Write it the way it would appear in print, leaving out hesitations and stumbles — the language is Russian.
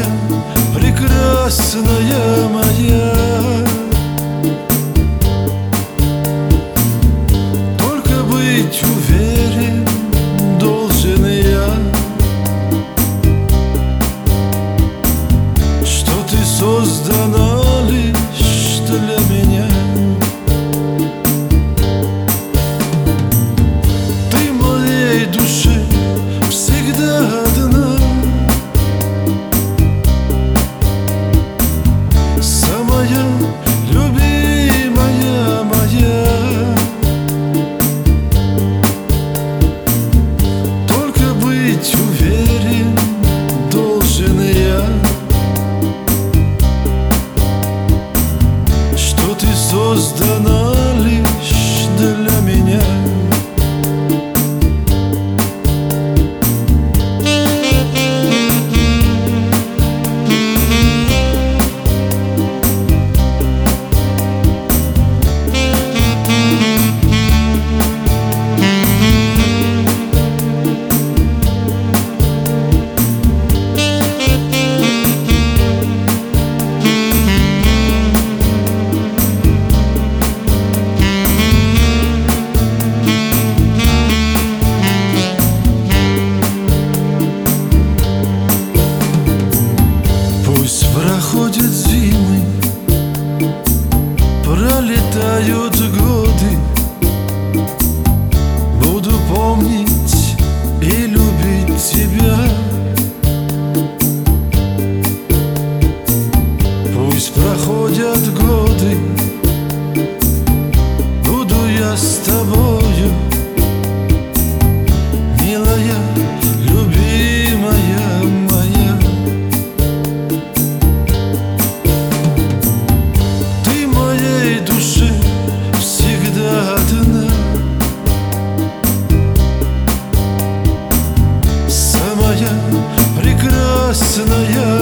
Самая прекрасная моя, только быть уверен должен я, что ты создана лишь для меня. Ты моей душе всегда одна, самая любимая моя, только быть уверен должен я, что ты создана лишь для меня. Проходят зимы, пролетают годы, буду помнить и любить тебя. Пусть проходят годы, буду я с тобою, милая, любимая моя. Душе всегда одна, самая прекрасная